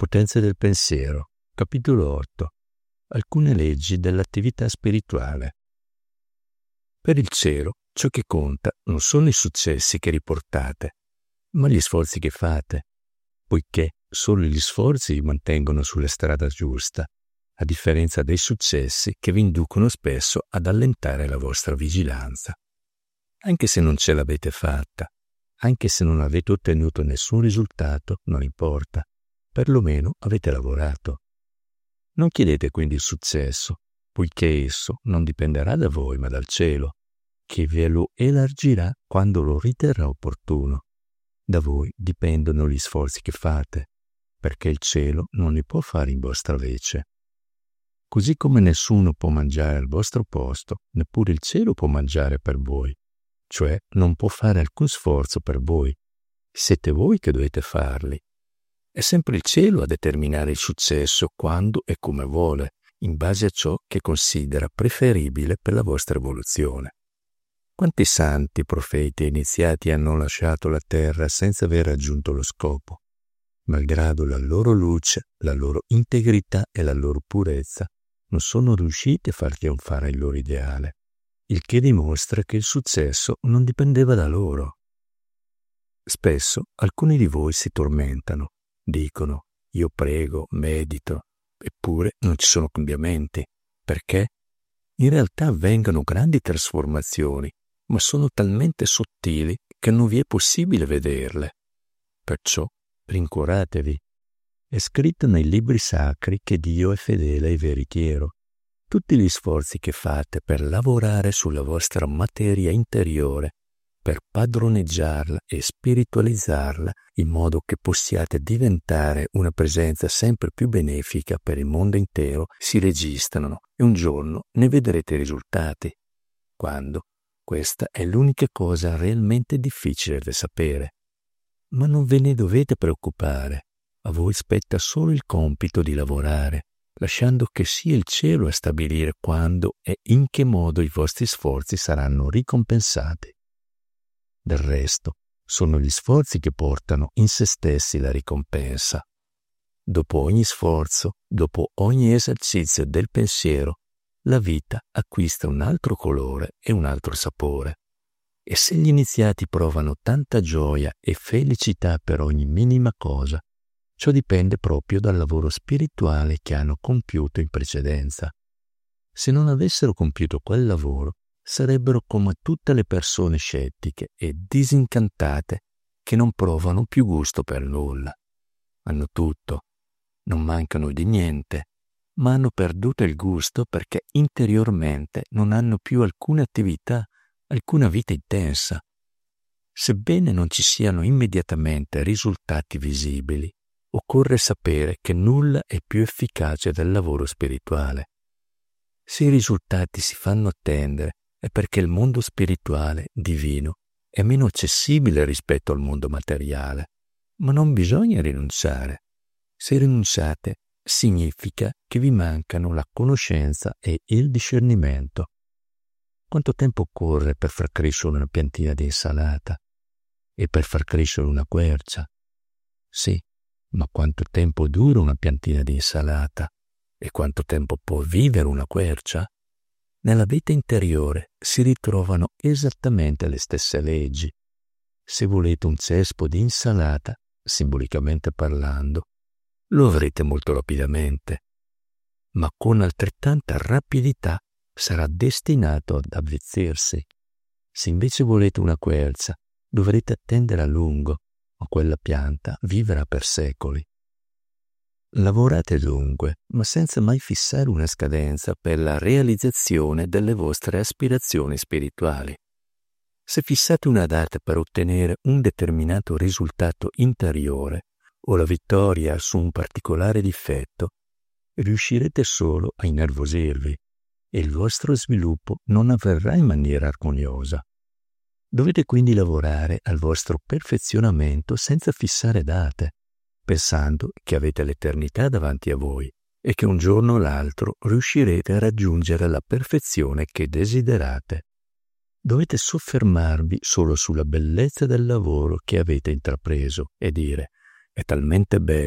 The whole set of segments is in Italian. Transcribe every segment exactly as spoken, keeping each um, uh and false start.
potenze del pensiero, capitolo otto. Alcune leggi dell'attività spirituale. Per il cielo, ciò che conta non sono i successi che riportate, ma gli sforzi che fate, poiché solo gli sforzi vi mantengono sulla strada giusta, a differenza dei successi che vi inducono spesso ad allentare la vostra vigilanza. Anche se non ce l'avete fatta, anche se non avete ottenuto nessun risultato, non importa, perlomeno avete lavorato. Non chiedete quindi il successo, poiché esso non dipenderà da voi ma dal cielo, che ve lo elargirà quando lo riterrà opportuno. Da voi dipendono gli sforzi che fate, perché il cielo non li può fare in vostra vece. Così come nessuno può mangiare al vostro posto, neppure il cielo può mangiare per voi, cioè non può fare alcun sforzo per voi. Siete voi che dovete farli. È sempre il cielo a determinare il successo quando e come vuole, in base a ciò che considera preferibile per la vostra evoluzione. Quanti santi, profeti e iniziati hanno lasciato la terra senza aver raggiunto lo scopo? Malgrado la loro luce, la loro integrità e la loro purezza, non sono riusciti a far trionfare il loro ideale, il che dimostra che il successo non dipendeva da loro. Spesso alcuni di voi si tormentano, dicono: io prego, medito, eppure non ci sono cambiamenti. Perché? In realtà avvengono grandi trasformazioni, ma sono talmente sottili che non vi è possibile vederle. Perciò rincuoratevi. È scritto nei libri sacri che Dio è fedele e veritiero. Tutti gli sforzi che fate per lavorare sulla vostra materia interiore, per padroneggiarla e spiritualizzarla in modo che possiate diventare una presenza sempre più benefica per il mondo intero, si registrano e un giorno ne vedrete i risultati. Quando? Questa è l'unica cosa realmente difficile da sapere. Ma non ve ne dovete preoccupare. A voi spetta solo il compito di lavorare, lasciando che sia il cielo a stabilire quando e in che modo i vostri sforzi saranno ricompensati. Del resto, sono gli sforzi che portano in se stessi la ricompensa. Dopo ogni sforzo, dopo ogni esercizio del pensiero, la vita acquista un altro colore e un altro sapore. E se gli iniziati provano tanta gioia e felicità per ogni minima cosa, ciò dipende proprio dal lavoro spirituale che hanno compiuto in precedenza. Se non avessero compiuto quel lavoro, sarebbero come tutte le persone scettiche e disincantate che non provano più gusto per nulla. Hanno tutto, non mancano di niente, ma hanno perduto il gusto perché interiormente non hanno più alcuna attività, alcuna vita intensa. Sebbene non ci siano immediatamente risultati visibili, occorre sapere che nulla è più efficace del lavoro spirituale. Se i risultati si fanno attendere, è perché il mondo spirituale, divino, è meno accessibile rispetto al mondo materiale, ma non bisogna rinunciare. Se rinunciate, significa che vi mancano la conoscenza e il discernimento. Quanto tempo occorre per far crescere una piantina di insalata e per far crescere una quercia? Sì, ma quanto tempo dura una piantina di insalata e quanto tempo può vivere una quercia? Nella vita interiore si ritrovano esattamente le stesse leggi. Se volete un cespo di insalata, simbolicamente parlando, lo avrete molto rapidamente, ma con altrettanta rapidità sarà destinato ad avvezzersi. Se invece volete una quercia, dovrete attendere a lungo, ma quella pianta vivrà per secoli. Lavorate dunque, ma senza mai fissare una scadenza per la realizzazione delle vostre aspirazioni spirituali. Se fissate una data per ottenere un determinato risultato interiore o la vittoria su un particolare difetto, riuscirete solo a innervosirvi e il vostro sviluppo non avverrà in maniera armoniosa. Dovete quindi lavorare al vostro perfezionamento senza fissare date, pensando che avete l'eternità davanti a voi e che un giorno o l'altro riuscirete a raggiungere la perfezione che desiderate. Dovete soffermarvi solo sulla bellezza del lavoro che avete intrapreso e dire: è talmente bello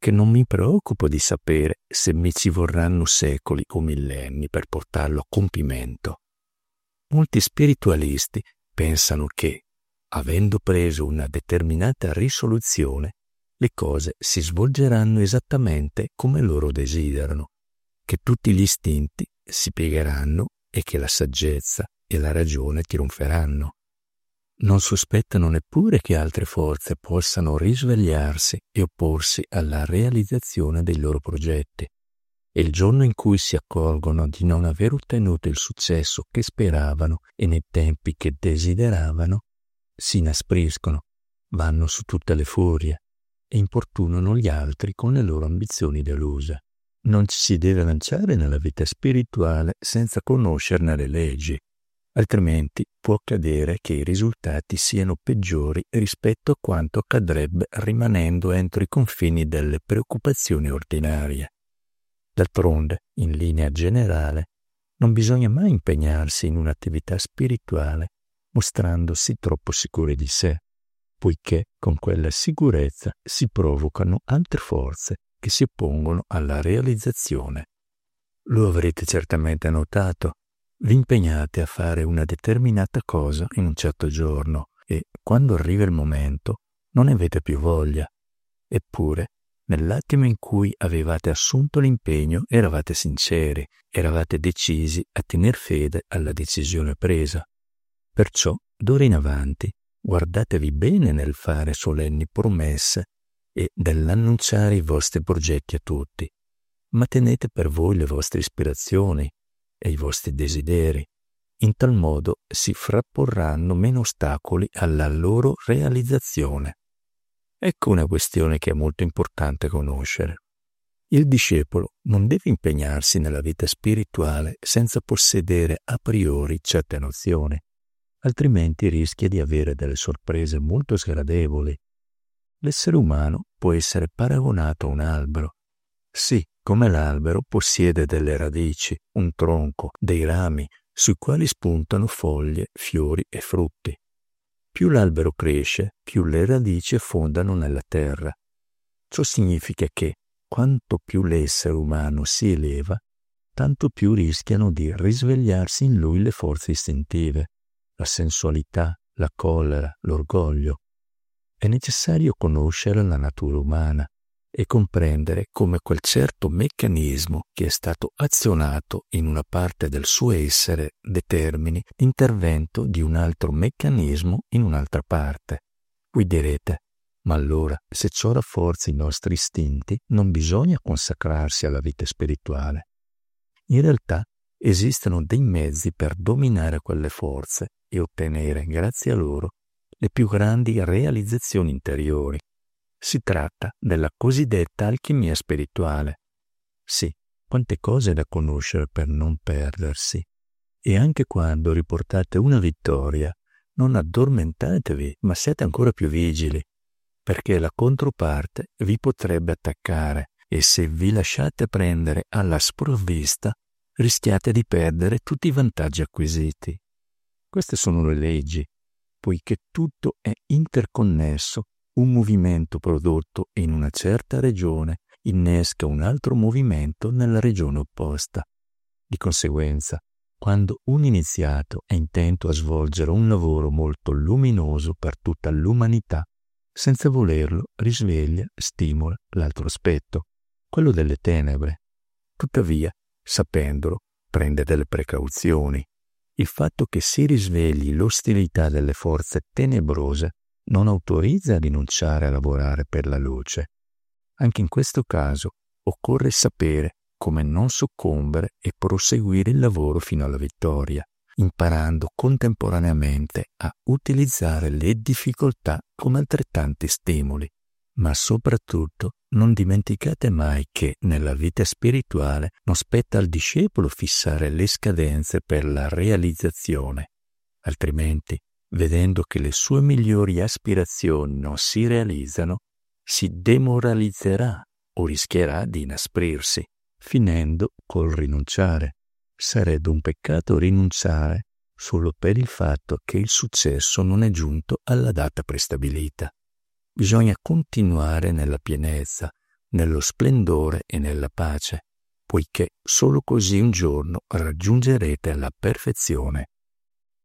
che non mi preoccupo di sapere se mi ci vorranno secoli o millenni per portarlo a compimento. Molti spiritualisti pensano che, avendo preso una determinata risoluzione, le cose si svolgeranno esattamente come loro desiderano, che tutti gli istinti si piegheranno e che la saggezza e la ragione trionferanno. Non sospettano neppure che altre forze possano risvegliarsi e opporsi alla realizzazione dei loro progetti, e il giorno in cui si accorgono di non aver ottenuto il successo che speravano e nei tempi che desideravano, si inaspriscono, vanno su tutte le furie e importunano gli altri con le loro ambizioni deluse. Non ci si deve lanciare nella vita spirituale senza conoscerne le leggi, altrimenti può accadere che i risultati siano peggiori rispetto a quanto accadrebbe rimanendo entro i confini delle preoccupazioni ordinarie. D'altronde, in linea generale, non bisogna mai impegnarsi in un'attività spirituale mostrandosi troppo sicuri di sé, poiché con quella sicurezza si provocano altre forze che si oppongono alla realizzazione. Lo avrete certamente notato. Vi impegnate a fare una determinata cosa in un certo giorno e, quando arriva il momento, non ne avete più voglia. Eppure, nell'attimo in cui avevate assunto l'impegno, eravate sinceri, eravate decisi a tener fede alla decisione presa. Perciò, d'ora in avanti, guardatevi bene nel fare solenni promesse e nell'annunciare i vostri progetti a tutti, ma tenete per voi le vostre ispirazioni e i vostri desideri. In tal modo si frapporranno meno ostacoli alla loro realizzazione. Ecco una questione che è molto importante conoscere. Il discepolo non deve impegnarsi nella vita spirituale senza possedere a priori certe nozioni, altrimenti rischia di avere delle sorprese molto sgradevoli. L'essere umano può essere paragonato a un albero. Sì, come l'albero possiede delle radici, un tronco, dei rami, sui quali spuntano foglie, fiori e frutti. Più l'albero cresce, più le radici affondano nella terra. Ciò significa che, quanto più l'essere umano si eleva, tanto più rischiano di risvegliarsi in lui le forze istintive, la sensualità, la collera, l'orgoglio. È necessario conoscere la natura umana e comprendere come quel certo meccanismo che è stato azionato in una parte del suo essere determini l'intervento di un altro meccanismo in un'altra parte. Voi direte, ma allora, se ciò rafforza i nostri istinti, non bisogna consacrarsi alla vita spirituale. In realtà esistono dei mezzi per dominare quelle forze e ottenere, grazie a loro, le più grandi realizzazioni interiori. Si tratta della cosiddetta alchimia spirituale. Sì, quante cose da conoscere per non perdersi. E anche quando riportate una vittoria, non addormentatevi, ma siate ancora più vigili, perché la controparte vi potrebbe attaccare e se vi lasciate prendere alla sprovvista, rischiate di perdere tutti i vantaggi acquisiti. Queste sono le leggi, poiché tutto è interconnesso. Un movimento prodotto in una certa regione innesca un altro movimento nella regione opposta. Di conseguenza, quando un iniziato è intento a svolgere un lavoro molto luminoso per tutta l'umanità, senza volerlo risveglia, stimola l'altro aspetto, quello delle tenebre. Tuttavia, sapendolo, prende delle precauzioni. Il fatto che si risvegli l'ostilità delle forze tenebrose non autorizza a rinunciare a lavorare per la luce. Anche in questo caso occorre sapere come non soccombere e proseguire il lavoro fino alla vittoria, imparando contemporaneamente a utilizzare le difficoltà come altrettanti stimoli. Ma soprattutto non dimenticate mai che nella vita spirituale non spetta al discepolo fissare le scadenze per la realizzazione, altrimenti, vedendo che le sue migliori aspirazioni non si realizzano, si demoralizzerà o rischierà di inasprirsi, finendo col rinunciare. Sarebbe un peccato rinunciare solo per il fatto che il successo non è giunto alla data prestabilita. Bisogna continuare nella pienezza, nello splendore e nella pace, poiché solo così un giorno raggiungerete la perfezione.